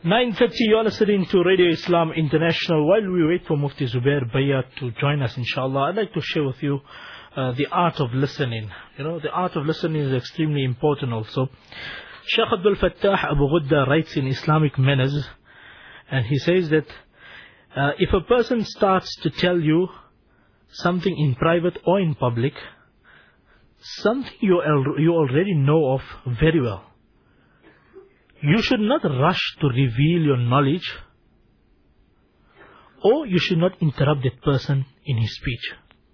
9:30, you're listening to Radio Islam International. While we wait for Mufti Zubair Bayat to join us, inshallah, I'd like to share with you the art of listening. You know, the art of listening is extremely important also. Sheikh Abdul Fattah Abu Ghudda writes in Islamic Manners, and he says that if a person starts to tell you something in private or in public, something you already know of very well, you should not rush to reveal your knowledge, or you should not interrupt that person in his speech.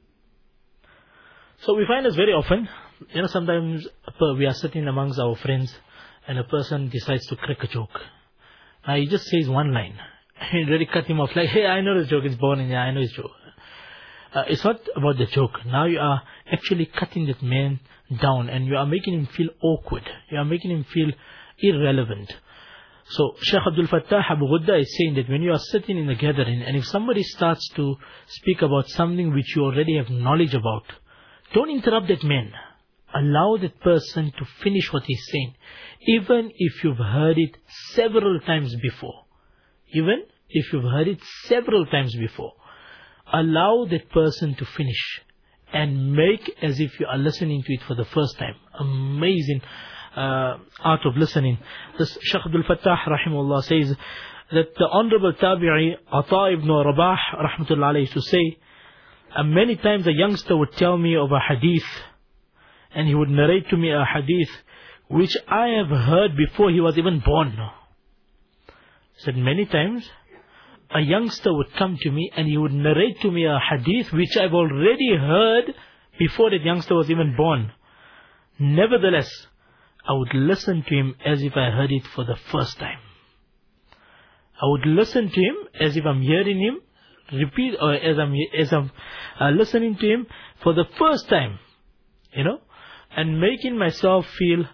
So we find this very often. You know, sometimes we are sitting amongst our friends and a person decides to crack a joke. Now he just says one line. You really cut him off like, hey, I know this joke is boring, yeah, I know this joke. It's not about the joke. Now you are actually cutting that man down and you are making him feel awkward. You are making him feel irrelevant. So Sheikh Abdul Fattah Abu Ghudda is saying that when you are sitting in a gathering and if somebody starts to speak about something which you already have knowledge about, don't interrupt that man. Allow that person to finish what he's saying, even if you've heard it several times before. Even if you've heard it several times before. Allow that person to finish and make as if you are listening to it for the first time. Amazing art of listening. This Shaykh Abdul Fattah rahimahullah says that the Honorable Tabi'i Ata ibn Rabah rahmatullah alayhi used to say, many times a youngster would tell me of a hadith and he would narrate to me a hadith which I have heard before he was even born. He said many times a youngster would come to me and he would narrate to me a hadith which I've already heard before that youngster was even born. Nevertheless, I would listen to him as if I heard it for the first time. I would listen to him as if I'm hearing him repeat, or as I'm listening to him for the first time, you know, and making myself feel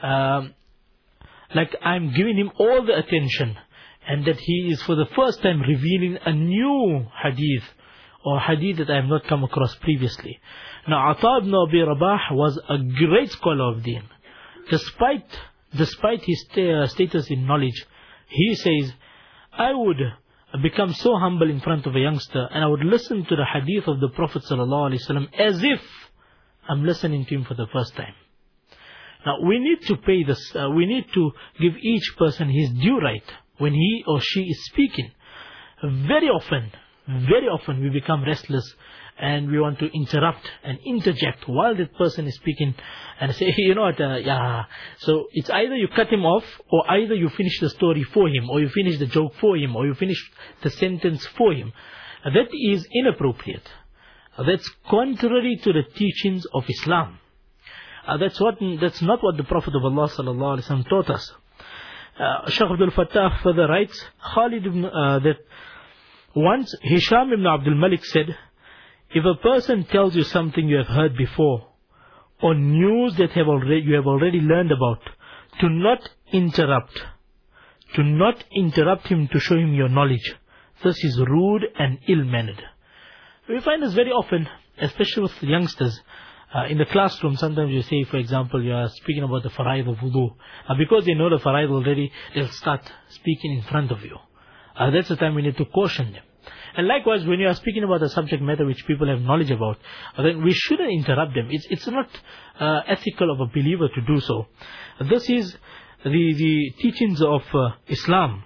like I'm giving him all the attention, and that he is for the first time revealing a new hadith, or hadith that I have not come across previously. Now, Ata ibn Abi Rabah was a great scholar of deen. Despite his status in knowledge, he says, I would become so humble in front of a youngster and I would listen to the hadith of the Prophet ﷺ as if I'm listening to him for the first time. Now we need to pay this, we need to give each person his due right when he or she is speaking. Very often we become restless and we want to interrupt and interject while that person is speaking and say, hey, you know what, yeah. So it's either you cut him off, or either you finish the story for him, or you finish the joke for him, or you finish the sentence for him. That is inappropriate. That's contrary to the teachings of Islam. That's not what the Prophet of Allah sallallahu alaihi wasallam taught us. Shaykh Abdul Fattah further writes, that once Hisham ibn Abdul Malik said, if a person tells you something you have heard before, or news that you have already learned about, do not interrupt. Do not interrupt him to show him your knowledge. This is rude and ill-mannered. We find this very often, especially with youngsters. In the classroom, sometimes you say, for example, you are speaking about the faraid of wudu. Because they know the faraid already, they'll start speaking in front of you. That's the time we need to caution them. And likewise, when you are speaking about a subject matter which people have knowledge about, then we shouldn't interrupt them. It's not ethical of a believer to do so. This is the teachings of Islam.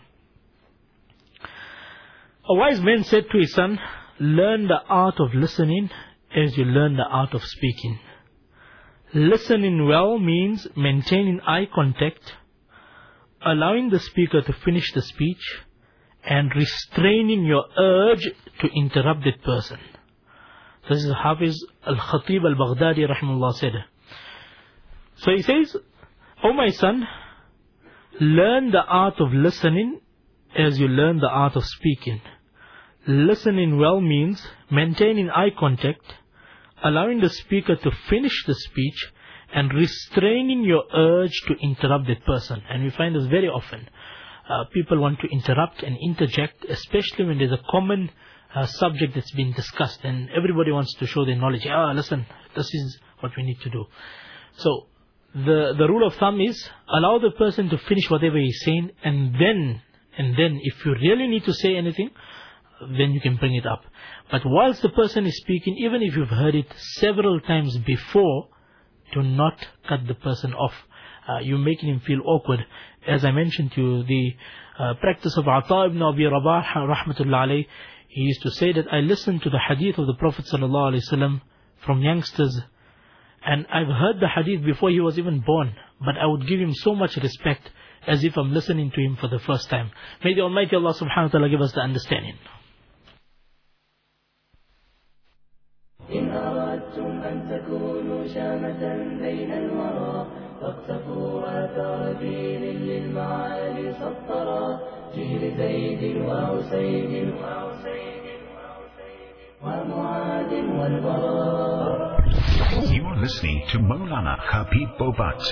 A wise man said to his son, learn the art of listening as you learn the art of speaking. Listening well means maintaining eye contact, allowing the speaker to finish the speech, and restraining your urge to interrupt that person. This is Hafiz al-Khatib al-Baghdadi rahimahullah said. So he says, O my son, learn the art of listening as you learn the art of speaking. Listening well means maintaining eye contact, allowing the speaker to finish the speech, and restraining your urge to interrupt that person. And we find this very often. People want to interrupt and interject, especially when there's a common subject that's been discussed and everybody wants to show their knowledge. Listen, this is what we need to do. So the rule of thumb is allow the person to finish whatever he's saying and then And then if you really need to say anything, then you can bring it up. But whilst the person is speaking, even if you've heard it several times before, do not cut the person off. You're making him feel awkward. As I mentioned to you, the practice of Ata ibn Abi Rabah, rahmatullah alayh, he used to say that I listened to the hadith of the Prophet sallallahu alaihi wasallam from youngsters, and I've heard the hadith before he was even born, but I would give him so much respect as if I'm listening to him for the first time. May the Almighty Allah subhanahu wa ta'ala give us the understanding. إن أردتم أن تكونوا شامة بين الورى فاقتفوا آثار جيل للمعالي سطرا جيل زيد وحسين ومعاذ والبراء. You are listening to Maulana Habib Bobat.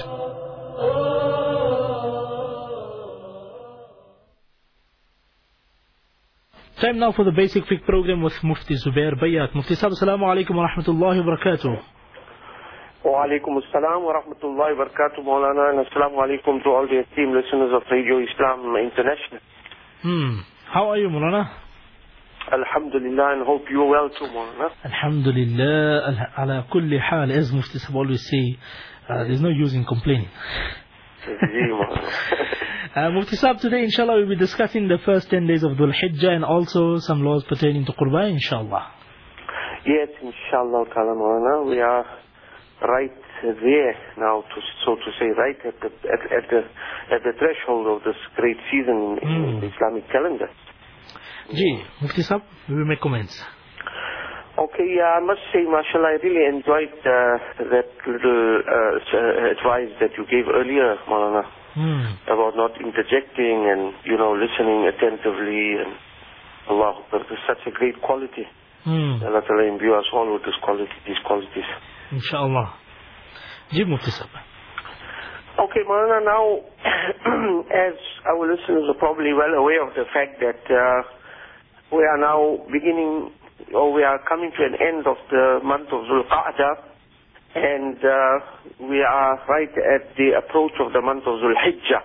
Time now for the basic fiqh program with Mufti Zubair Bayat. Mufti Sahib, assalamu alaikum wa rahmatullahi wa barakatuh. Wa alaikum assalam wa rahmatullahi wa barakatuh, Maulana, and assalamu alaikum to all the esteemed listeners of Radio Islam International. How are you, Maulana? Alhamdulillah, and hope you're well too, Maulana. Alhamdulillah, ala kulli hal, as Mufti Sahib always say, there's no use in complaining. Mufti Sahib, today inshallah we'll be discussing the first 10 days of Dhul Hijjah and also some laws pertaining to Qurban, inshallah. Yes, inshallah ta'ala, Maulana. We are right there now, so to say, right at the threshold of this great season in the Islamic calendar. Ji, Mufti Sahib, we will make comments. Okay, I must say, mashallah, I really enjoyed that little advice that you gave earlier, Maulana, about not interjecting and, listening attentively, and Allah, but it's such a great quality. Allah Ta'ala imbue us all with these qualities. Inshallah. Ji, Mufti Sahib. Okay, Maulana, now, as our listeners are probably well aware of the fact that we are now we are coming to an end of the month of Dhul Qa'dah, and we are right at the approach of the month of Dhul Hijjah.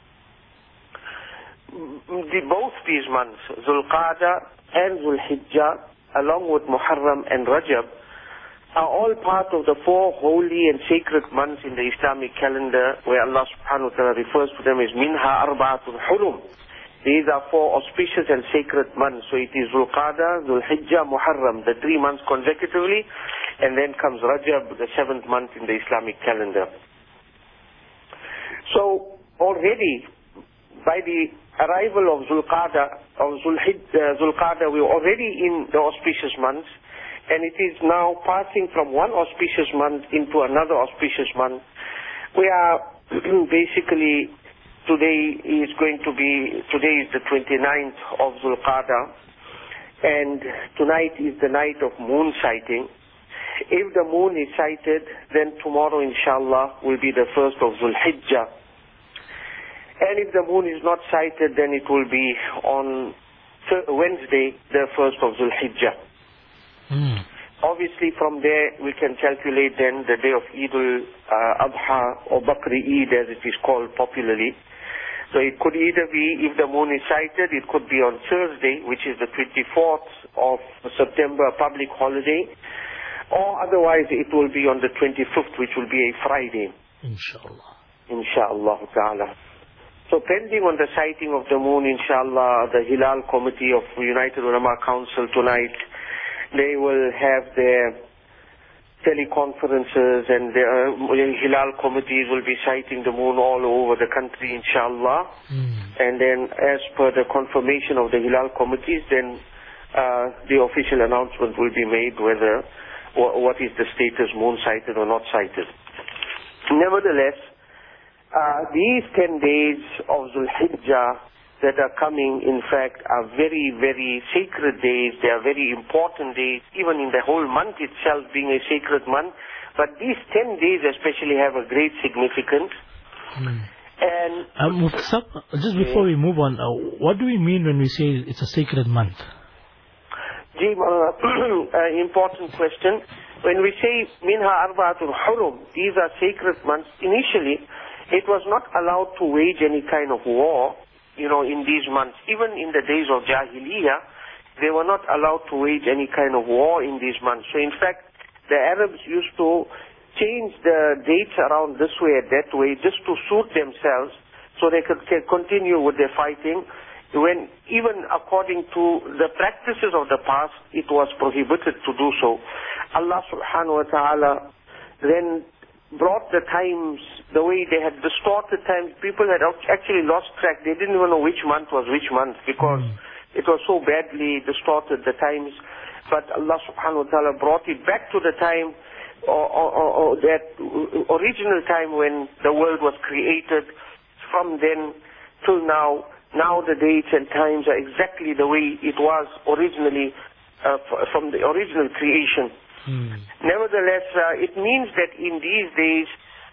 Both these months, Dhul Qa'dah and Dhul Hijjah, along with Muharram and Rajab, are all part of the 4 holy and sacred months in the Islamic calendar, where Allah subhanahu wa ta'ala refers to them as Minha Arba'atun Hurum. These are 4 auspicious and sacred months. So it is Dhul Qa'dah, Dhul Hijjah, Muharram, the 3 months consecutively, and then comes Rajab, the 7th month in the Islamic calendar. So already, by the arrival of Dhul Qa'dah, we are already in the auspicious months, and it is now passing from one auspicious month into another auspicious month. We are basically, today is the 29th of Dhul Qa'dah, and tonight is the night of moon sighting. If the moon is sighted, then tomorrow inshallah will be the 1st of Dhul Hijjah. And if the moon is not sighted, then it will be on Wednesday, the 1st of Dhul Hijjah. Obviously from there we can calculate then the day of Eid al-Adha or Bakri Eid, as it is called popularly. So it could either be, if the moon is sighted, it could be on Thursday, which is the 24th of September, a public holiday, or otherwise it will be on the 25th, which will be a Friday. Inshallah. Inshallah ta'ala. So pending on the sighting of the moon, inshallah, the Hilal Committee of United Ulama Council tonight, they will have their teleconferences, and the Hilal committees will be sighting the moon all over the country, inshallah. And then as per the confirmation of the Hilal committees, then the official announcement will be made whether what is the status, moon sighted or not sighted. Nevertheless, these 10 days of Dhul Hijjah that are coming, in fact, are very, very sacred days. They are very important days, even in the whole month itself being a sacred month. But these 10 days especially have a great significance. And Mufti Sahib, just before we move on, what do we mean when we say it's a sacred month? Important question. When we say Minha Arba'atun Hurum, these are sacred months. Initially, it was not allowed to wage any kind of war in these months. Even in the days of Jahiliyyah, they were not allowed to wage any kind of war in these months. So in fact, the Arabs used to change the dates around this way and that way just to suit themselves so they could continue with their fighting, when even according to the practices of the past, it was prohibited to do so. Allah subhanahu wa ta'ala then brought the times the way they had distorted times. People had actually lost track. They didn't even know which month was which month because it was so badly distorted, the times. But Allah subhanahu wa ta'ala brought it back to the time, or that original time when the world was created. From then till now the dates and times are exactly the way it was originally, from the original creation. Nevertheless, it means that in these days,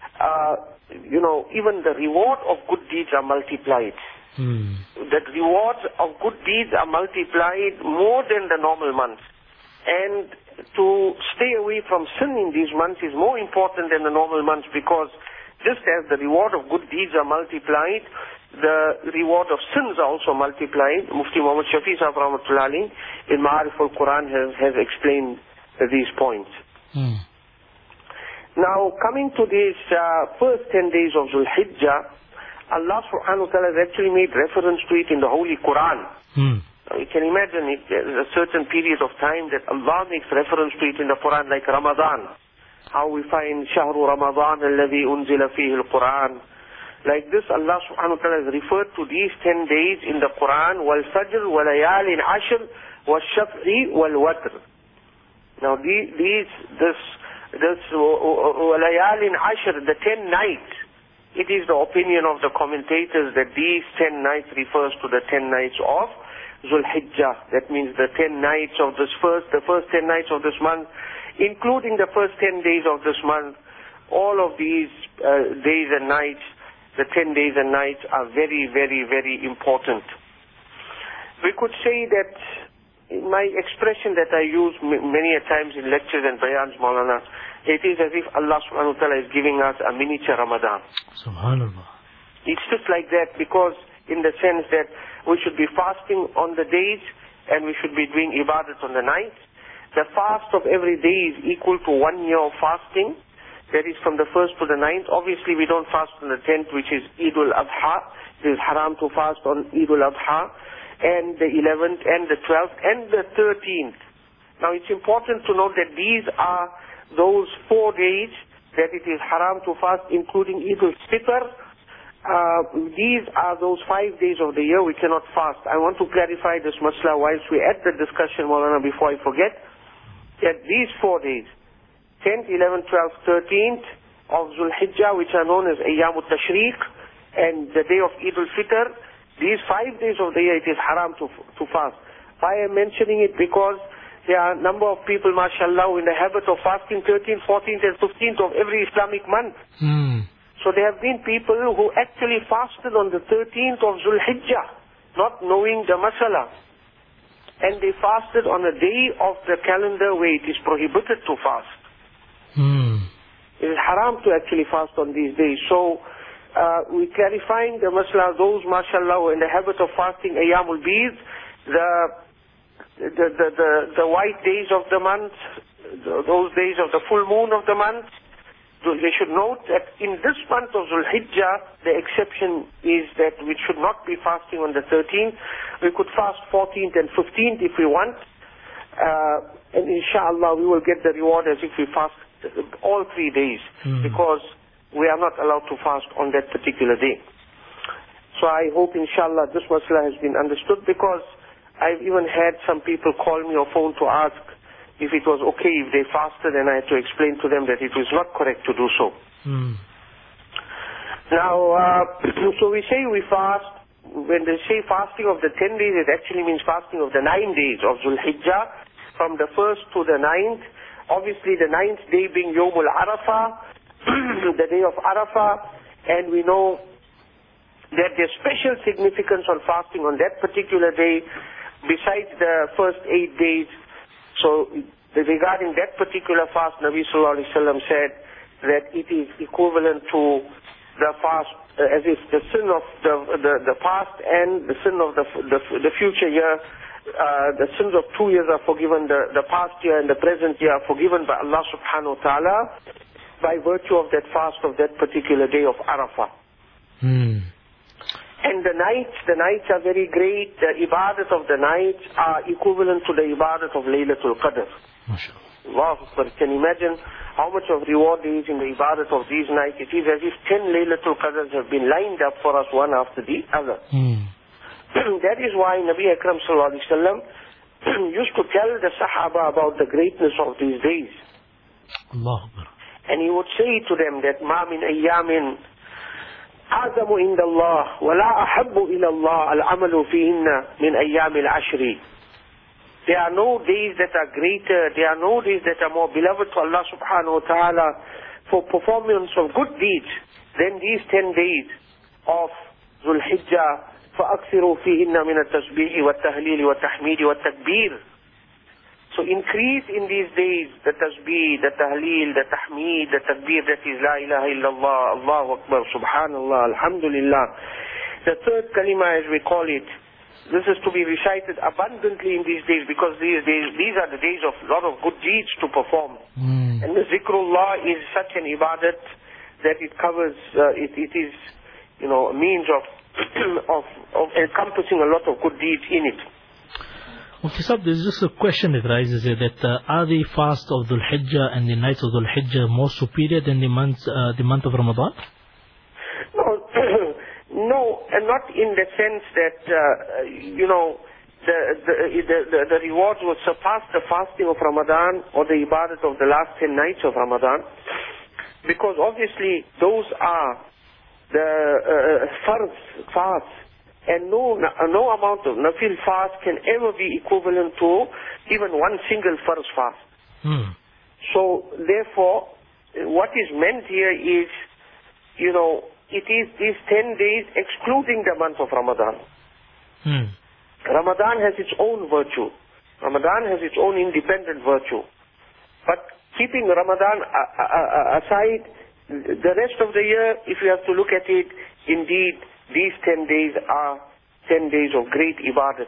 even the reward of good deeds are multiplied. The rewards of good deeds are multiplied more than the normal months. And to stay away from sin in these months is more important than the normal months, because just as the reward of good deeds are multiplied, the reward of sins are also multiplied. Mufti Muhammad Shafi Sahib Rahmatullah Alayhi in Ma'arif al-Quran has explained these points. Now, coming to these first 10 days of Dhul Hijjah, Allah subhanahu wa ta'ala has actually made reference to it in the Holy Quran. Now, you can imagine it, there's a certain period of time that Allah makes reference to it in the Quran, like Ramadan. How we find Shahru Ramadan alladhi unzila fihi al-Quran. Like this, Allah subhanahu wa ta'ala has referred to these 10 days in the Quran, wal fajr, wal layalin ashr, wal shaf'i, wal watr. Now this wal layalin ashr, the 10 nights, it is the opinion of the commentators that these 10 nights refers to the 10 nights of Dhul Hijjah. That means the 10 nights of the first 10 nights of this month, including the first 10 days of this month. All of these days and nights, the 10 days and nights, are very, very, very important. We could say that my expression that I use many a times in lectures and bayans, Maulana, it is as if Allah subhanahu wa ta'ala is giving us a miniature Ramadan. Subhanallah. It's just like that, because in the sense that we should be fasting on the days and we should be doing ibadat on the nights. The fast of every day is equal to 1 year of fasting. That is from the 1st to the 9th. Obviously, we don't fast on the 10th, which is Eid al-Adha. It is haram to fast on Eid al-Adha, and the 11th, and the 12th, and the 13th. Now, it's important to note that these are those 4 days that it is haram to fast, including Eid al-Fitr. These are those 5 days of the year we cannot fast. I want to clarify this masla whilst we're at the discussion, Maulana, before I forget, that these 4 days, 10th, 11th, 12th, 13th of Dhul Hijjah, which are known as Ayyam al-Tashriq, and the day of Eid al-Fitr, these 5 days of the year it is haram to fast. Why I'm mentioning it? Because there are a number of people, mashallah, in the habit of fasting 13th, 14th and 15th of every Islamic month. So there have been people who actually fasted on the 13th of Dhul Hijjah, not knowing the masala. And they fasted on a day of the calendar where it is prohibited to fast. It is haram to actually fast on these days. So we're clarifying the masala, those mashallah who are in the habit of fasting Ayyamul Bid, the white days of the month, those days of the full moon of the month. They should note that in this month of Dhul Hijjah, the exception is that we should not be fasting on the 13th. We could fast 14th and 15th if we want. And inshallah, we will get the reward as if we fast all 3 days, because we are not allowed to fast on that particular day. So I hope inshallah this masala has been understood, because I've even had some people call me or phone to ask if it was okay if they fasted, and I had to explain to them that it was not correct to do so. Now, so we say we fast. When they say fasting of the 10 days, it actually means fasting of the 9 days of Dhul Hijjah, from the 1st to the 9th. Obviously, the 9th day being Yawmul Arafah, the day of Arafah, and we know that there's special significance on fasting on that particular day, besides the first 8 days. So, regarding that particular fast, Nabi Sallallahu Alaihi Wasallam said that it is equivalent to the fast as if the sin of the past and the sin of the future year, the sins of 2 years are forgiven, the past year and the present year are forgiven by Allah subhanahu wa ta'ala by virtue of that fast of that particular day of Arafah. And the nights are very great. The ibadat of the nights are equivalent to the ibadat of Laylatul Qadr. MashaAllah. Wow, but can you imagine how much of reward there is in the ibadat of these nights? It is as if 10 Laylatul Qadrs have been lined up for us one after the other. That is why Nabi Akram sallallahu alaihi wasallam used to tell the Sahaba about the greatness of these days. Allah Akbar. And he would say to them that مَا مِنْ أَيَّامٍ أَعْظَمُ عِنْدَ اللَّهِ وَلَا أَحَبُّ إِلَى اللَّهِ الْعَمَلُ فِيهِنَّ مِنْ أَيَّامِ الْعَشْرِ. There are no days that are greater, there are no days that are more beloved to Allah subhanahu wa ta'ala for performance of good deeds than these 10 days of Dhul Hijjah. فَأَكْثِرُوا فِيهِنَّ مِنَ التَّسْبِيحِ وَالتَّهْلِيلِ وَالتَّحْمِيدِ وَالتَّكْبِيرِ. So increase in these days the tasbih, the tahleel, the tahmeed, the takbir, that is La ilaha illallah, Allahu Akbar, Subhanallah, Alhamdulillah. The third kalima, as we call it, this is to be recited abundantly in these days, because these are the days of a lot of good deeds to perform. And the zikrullah is such an ibadat that it covers, it is, a means of encompassing a lot of good deeds in it. Mufti Sahib, there's just a question that rises here, that are the fast of Dhul Hijjah and the nights of Dhul Hijjah more superior than the month of Ramadan? No, and not in the sense that, the rewards would surpass the fasting of Ramadan or the ibadat of the last 10 nights of Ramadan, because obviously those are the fasts, and no amount of nafil fast can ever be equivalent to even one single farz fast. So therefore, what is meant here is, it is these 10 days excluding the month of Ramadan. Ramadan has its own virtue. Ramadan has its own independent virtue. But keeping Ramadan aside, the rest of the year, if you have to look at it, indeed, these 10 days are 10 days of great ibadat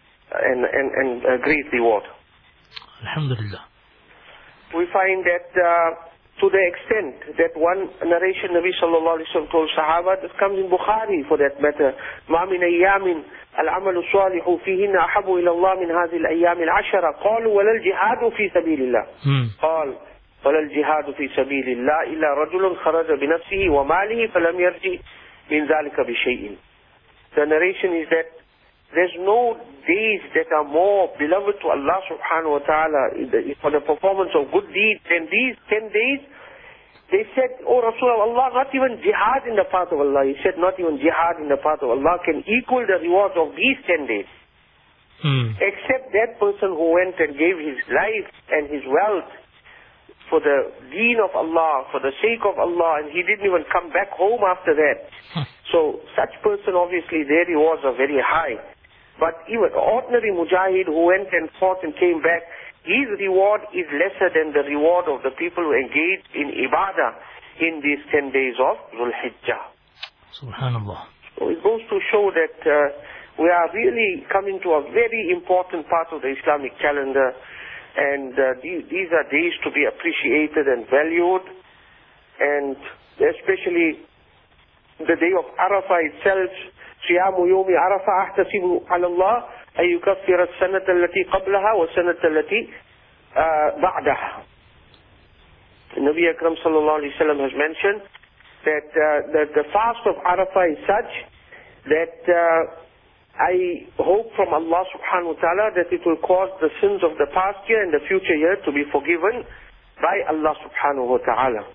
and great reward. Alhamdulillah. We find that to the extent that one narration Nabi sallallahu alaihi wasallam told Sahaba, this comes in Bukhari for that matter, مَا مِنْ أَيَّامٍ الْعَمَلُ الصَّالِحُ فِيهِنَّ أَحَبُّ إِلَى اللَّهِ مِنْ هَذِهِ الْأَيَّامِ الْعَشَرَ قَالُوا وَلَا الْجِهَادُ فِي سَبِيلِ اللَّهِ قال وَلَا الْجِهَادُ فِي سَبِيلِ اللَّهِ إِلَّا رَجُلٌ خَرَجَ بِنَفْسِهِ وَمَالِهِ فَلَمْ يَرْجِعْ مِنْ ذَلِكَ بِشَيْءٍ. The narration is that there's no days that are more beloved to Allah subhanahu wa ta'ala for the performance of good deeds than these 10 days. They said, "Oh Rasulullah, not even jihad in the path of Allah." He said, "Not even jihad in the path of Allah can equal the rewards of these 10 days. Except that person who went and gave his life and his wealth for the deen of Allah, for the sake of Allah, and he didn't even come back home after that." So such person, obviously their rewards are very high. But even ordinary mujahid who went and fought and came back, his reward is lesser than the reward of the people who engaged in ibadah in these 10 days of Dhul Hijjah. Subhanallah. So it goes to show that we are really coming to a very important part of the Islamic calendar, and these are days to be appreciated and valued, and especially the day of Arafah itself. صيام يوم عرفة أحتسب على الله أن يكفر السنة التي قبلها والسنة التي بعدها. Nabi Akram sallallahu alaihi wasallam has mentioned that the fast of Arafah is such that I hope from Allah subhanahu wa ta'ala that it will cause the sins of the past year and the future year to be forgiven by Allah subhanahu wa ta'ala.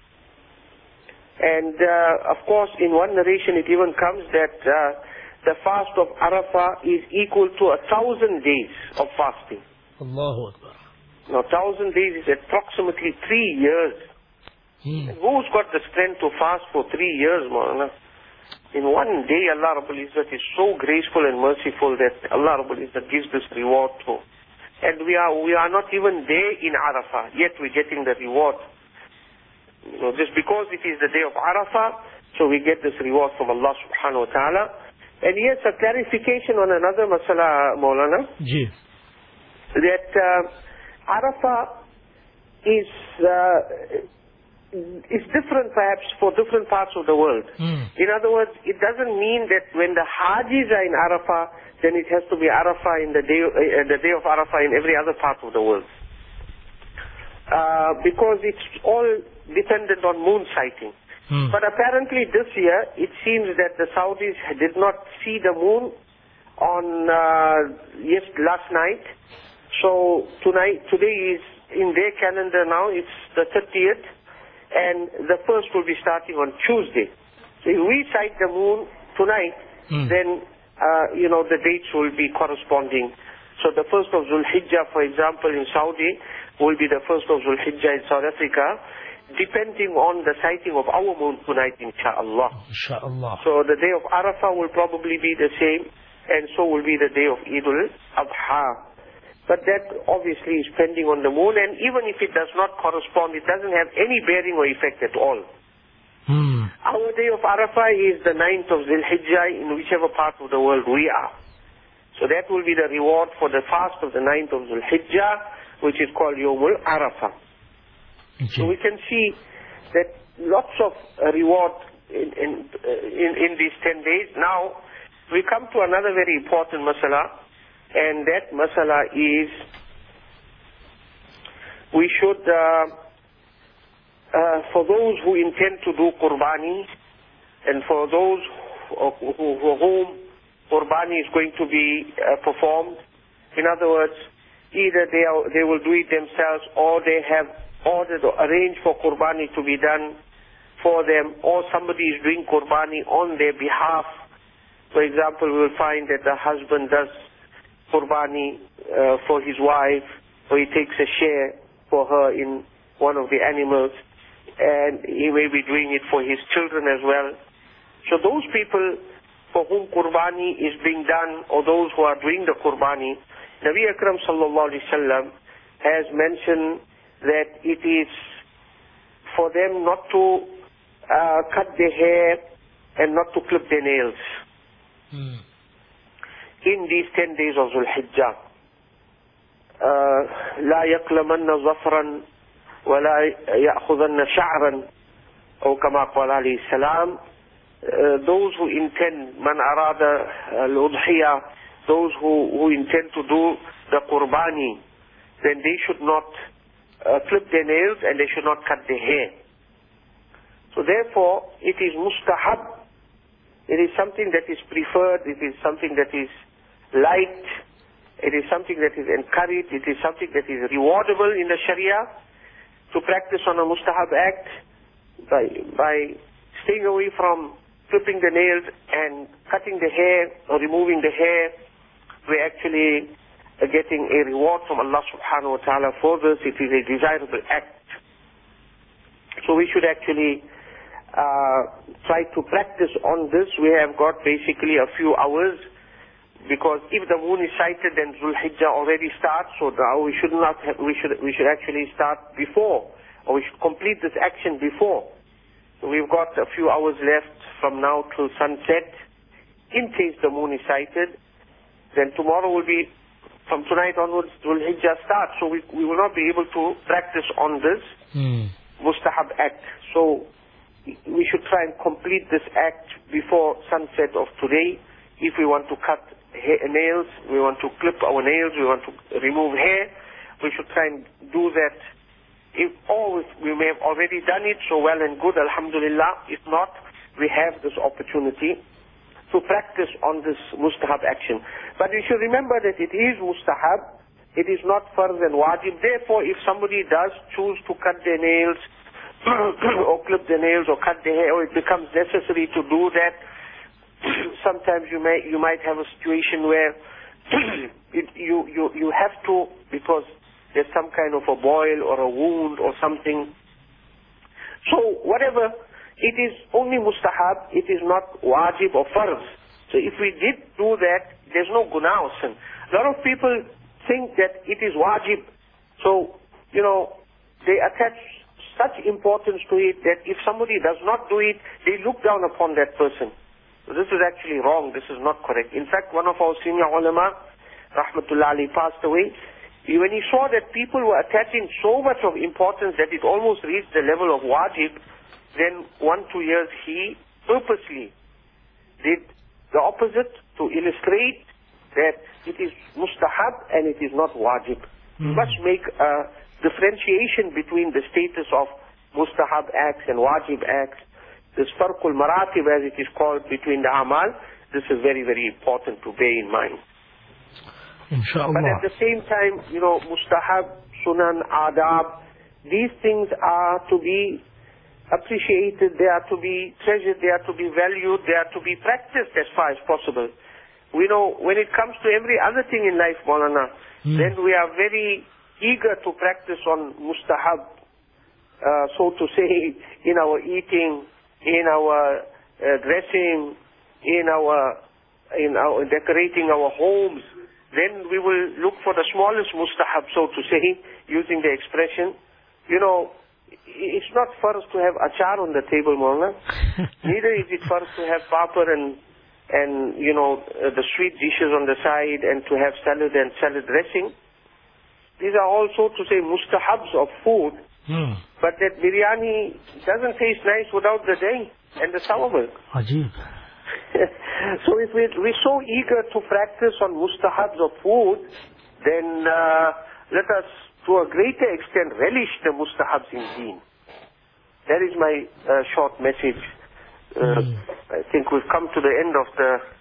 And of course, in one narration it even comes that the fast of Arafah is equal to 1,000 days of fasting. Allahu Akbar. Now 1,000 days is approximately 3 years. And who's got the strength to fast for 3 years, Maulana? In one day, Allah Rabbul Izzat is so graceful and merciful that Allah Rabbul Izzat gives this reward to. And we are not even there in Arafah, yet we're getting the reward. Just because it is the day of Arafah, So we get this reward from Allah subhanahu wa ta'ala. And yes, a clarification on another masala, Maulana, Ji. that Arafah is different perhaps for different parts of the world. In other words, it doesn't mean that when the Hajis are in Arafah, then it has to be Arafah in the day of Arafah in every other part of the world. Because it's all dependent on moon sighting. But apparently this year, it seems that the Saudis did not see the moon on last night. So today is in their calendar now, it's the 30th, and the first will be starting on Tuesday. So if we sight the moon tonight, then the dates will be corresponding. So the first of Zulhijjah, for example, in Saudi, will be the first of Zulhijjah in South Africa, depending on the sighting of our moon tonight, inshaAllah. Inshallah. So the day of Arafah will probably be the same, and so will be the day of Eid al-Adha. But that obviously is pending on the moon, and even if it does not correspond, it doesn't have any bearing or effect at all. Our day of Arafah is the 9th of Zulhijjah in whichever part of the world we are. So that will be the reward for the fast of the 9th of Zulhijjah, which is called Yawmul Arafah. So we can see that lots of reward in these 10 days. Now, we come to another very important masala, and that masala is we should, for those who intend to do Qurbani, and for those for whom Qurbani is going to be performed, in other words, either they will do it themselves, or they have ordered or arranged for Qurbani to be done for them, or somebody is doing Qurbani on their behalf. For example, we will find that the husband does Qurbani for his wife, or he takes a share for her in one of the animals, and he may be doing it for his children as well. So those people for whom Qurbani is being done, or those who are doing the Qurbani, Nabi Akram sallallahu alaihi wasallam has mentioned that it is for them not to cut their hair and not to clip their nails in these 10 days of Zulhijjah. لا يقلمن ظفرا ولا يأخذن شعرا أو كما قال عليه السلام. Those who intend, man arada al-udhiyah, those who intend to do the Qurbani, then they should not clip their nails and they should not cut their hair. So therefore, it is mustahab. It is something that is preferred. It is something that is liked. It is something that is encouraged. It is something that is rewardable in the Sharia to practice on a mustahab act by staying away from clipping the nails and cutting the hair or removing the hair. We're actually getting a reward from Allah subhanahu wa ta'ala for this. It is a desirable act. So we should actually try to practice on this. We have got basically a few hours, because if the moon is sighted, then Zulhijjah already starts. So we should actually start before, or we should complete this action before. So we've got a few hours left from now till sunset. In case the moon is sighted, then tomorrow will be, from tonight onwards, Zulhijjah starts. So we will not be able to practice on this mustahab act. So we should try and complete this act before sunset of today. If we want to cut nails, we want to clip our nails, we want to remove hair, we should try and do that. If we may have already done it, so well and good, alhamdulillah. If not, we have this opportunity to practice on this mustahab action. But we should remember that it is mustahab, it is not farz and wajib. Therefore, if somebody does choose to cut their nails, or clip their nails, or cut their hair, or it becomes necessary to do that, sometimes you might have a situation where you have to, because there's some kind of a boil or a wound or something. So whatever, it is only mustahab, it is not wajib or farz. So if we did do that, there's no gunah or sin. A lot of people think that it is wajib. So, they attach such importance to it that if somebody does not do it, they look down upon that person. So this is actually wrong. This is not correct. In fact, one of our senior ulama, rahmatullah alayhi, passed away. When he saw that people were attaching so much of importance that it almost reached the level of wajib, then 1-2 years he purposely did the opposite to illustrate that it is mustahab and it is not wajib. You must make a differentiation between the status of mustahab acts and wajib acts. This farqul maratib, as it is called, between the amal, this is very, very important to bear in mind. Inshallah. But at the same time, mustahab, sunan, adab, these things are to be appreciated, they are to be treasured, they are to be valued, they are to be practiced as far as possible. We know when it comes to every other thing in life, Maulana, then we are very eager to practice on mustahab, so to say, in our eating, in our dressing, in our decorating our homes. Then we will look for the smallest mustahab, so to say, using the expression. It's not first to have achar on the table, Maulana. Neither is it first to have papad and the sweet dishes on the side and to have salad and salad dressing. These are all, so to say, mustahabs of food. But that biryani doesn't taste nice without the dahi and the sour milk. Ajib. So if we're so eager to practice on mustahabs of food, then let us, to a greater extent, relish the mustahabs in deen. That is my short message. I think we've come to the end of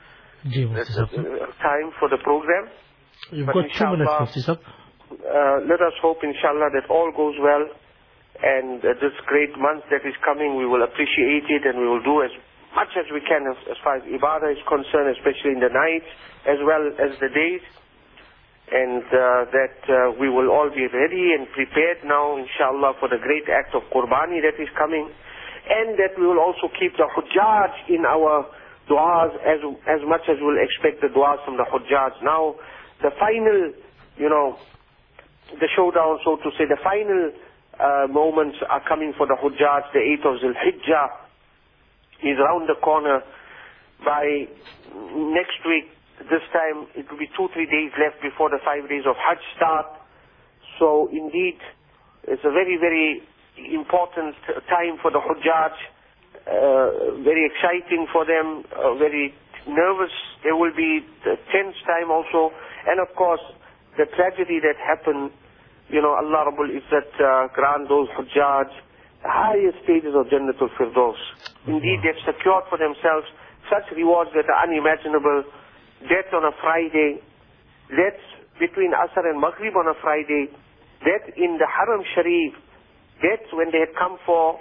the time for the program. You've got 2 minutes, Mufti Sahib. Let us hope, inshallah, that all goes well, and this great month that is coming, we will appreciate it, and we will do as much as we can as far as ibadah is concerned, especially in the nights as well as the days, and that we will all be ready and prepared now, inshallah, for the great act of Qurbani that is coming, and that we will also keep the Hujjaj in our du'as as much as we'll expect the du'as from the Hujjaj. Now, the final, the showdown, so to say, the final moments are coming for the Hujjaj. The 8th of Zul-Hijjah is around the corner. By next week, this time, it will be 2-3 days left before the 5 days of Hajj start. So indeed, it's a very, very important time for the Hujjaj, very exciting for them, very nervous. There will be the tense time also. And of course, the tragedy that happened, Allah Rabbul Izzat grant those Hujjaj the highest stages of Jannatul Firdaus. Indeed, they've secured for themselves such rewards that are unimaginable. Death on a Friday, death between Asr and Maghrib on a Friday, death in the Haram Sharif, death when they had come for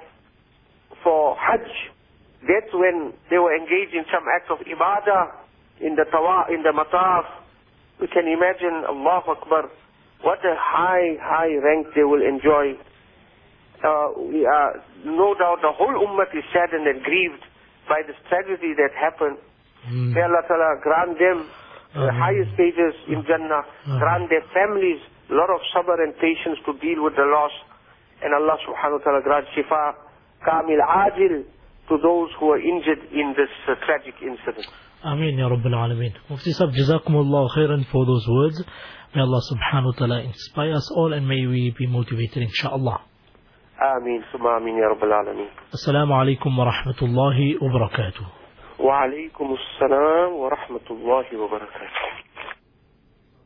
Hajj, death when they were engaged in some act of ibadah, in the mataf. We can imagine, Allahu Akbar, what a high rank they will enjoy. No doubt the whole ummah is saddened and grieved by this tragedy that happened. May Allah Ta'ala grant them the highest stages in Jannah, grant their families a lot of sabr and patience to deal with the loss, and Allah Subhanahu wa Ta'ala grant shifa kamil ajil to those who are injured in this tragic incident. Ameen Ya Rabbil Alameen. Mufti Sahib, Jazakumullah khairan for those words. May Allah Subhanahu wa Ta'ala inspire us all, and may we be motivated, inshaAllah. Ameen, summa ameen Ya Rabbil Alameen. Assalamu alaikum wa rahmatullahi wa barakatuh. Wa alaikum assalam wa rahmatullahi wa barakatuh.